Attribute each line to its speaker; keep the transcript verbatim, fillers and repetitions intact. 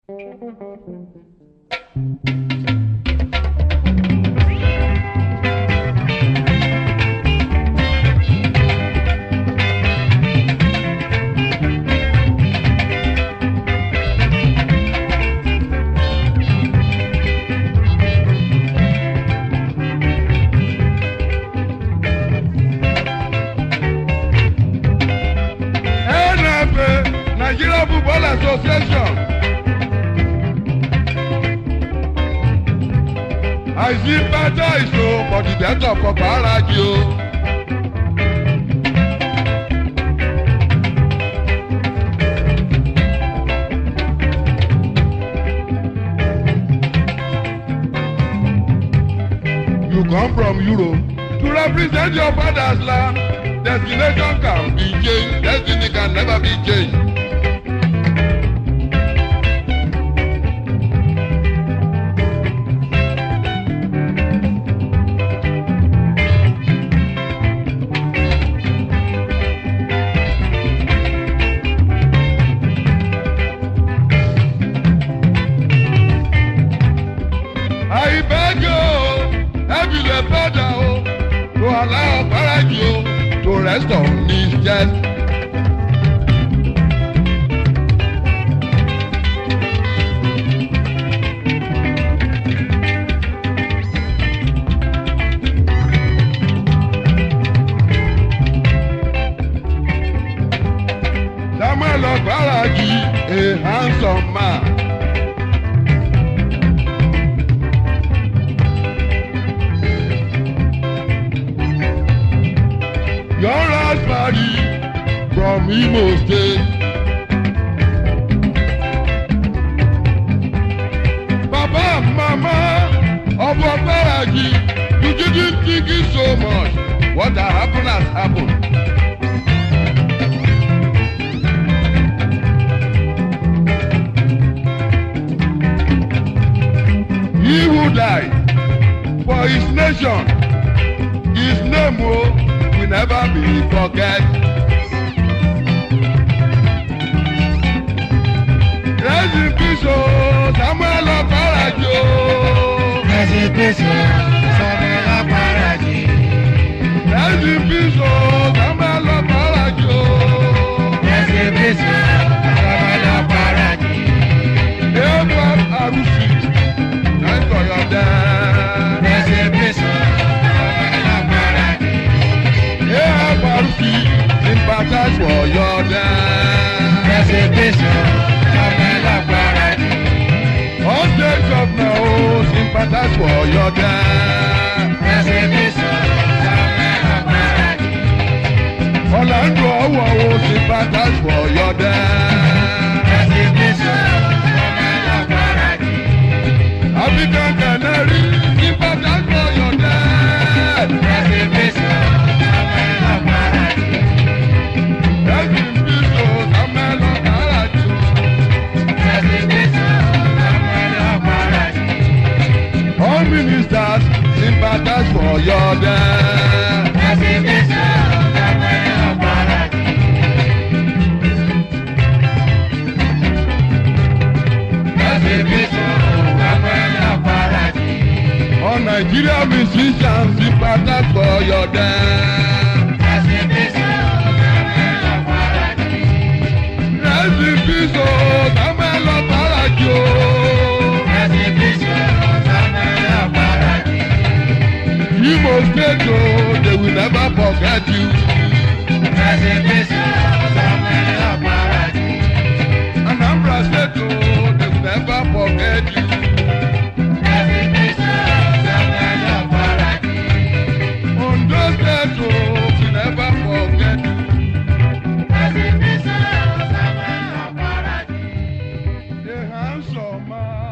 Speaker 1: Nigeria Football Association. I sympathize o for the death of Obaraji o. You come from Europe to represent your father's land. Destination can be changed, destiny can never be changed. I beg you, every the father, oh, to allow Obaraji oh, to rest on his chest. Samuel Obaraji, a handsome man. Your raspberry from Imo State. Papa, Mama of Obaraji, you didn't think it so much. What has happened has happened. He who died for his nation, his name will never be forget. Rest in peace, oh, Samuel Obaraji.
Speaker 2: Rest in peace, oh, Samuel Obaraji.
Speaker 1: Rest in peace, oh, Samuel Obaraji.
Speaker 2: Rest in peace, oh, Samuel Obaraji.
Speaker 1: Abraham Arusi, thanks for your death.
Speaker 2: Rest in peace, oh,
Speaker 1: Arusi, sympathize for your death.
Speaker 2: Rest in peace, Samuel Obaraji.
Speaker 1: All state governor, oh, sympathize for your death.
Speaker 2: Rest in peace, Samuel Obaraji.
Speaker 1: Orlando, oh, sympathize for your death.
Speaker 2: Rest in peace, Samuel Obaraji.
Speaker 1: African Canary, sympathize for your death.
Speaker 2: Rest in peace, Samuel Obaraji.
Speaker 1: Rest in peace, oh, Samuel Obaraji.
Speaker 2: Rest in peace, Samuel Obaraji.
Speaker 1: All ministers, sympathize for your death.
Speaker 2: Rest in peace, Samuel Obaraji. Rest in peace, Samuel Obaraji.
Speaker 1: All Nigeria musicians, sympathize for your death.
Speaker 2: Rest in peace, Samuel Obaraji.
Speaker 1: Rest in peace, oh, Samuel Obaraji.
Speaker 2: Rest in peace, Samuel Obaraji.
Speaker 1: Imo State, oh, they will never forget you.
Speaker 2: Rest in peace, Samuel Obaraji.
Speaker 1: Anambra State, oh, they will never forget you.
Speaker 2: Rest in peace, Samuel Obaraji.
Speaker 1: Ondo State, oh, will never forget you.
Speaker 2: Rest in peace, Samuel Obaraji.
Speaker 1: The handsome man.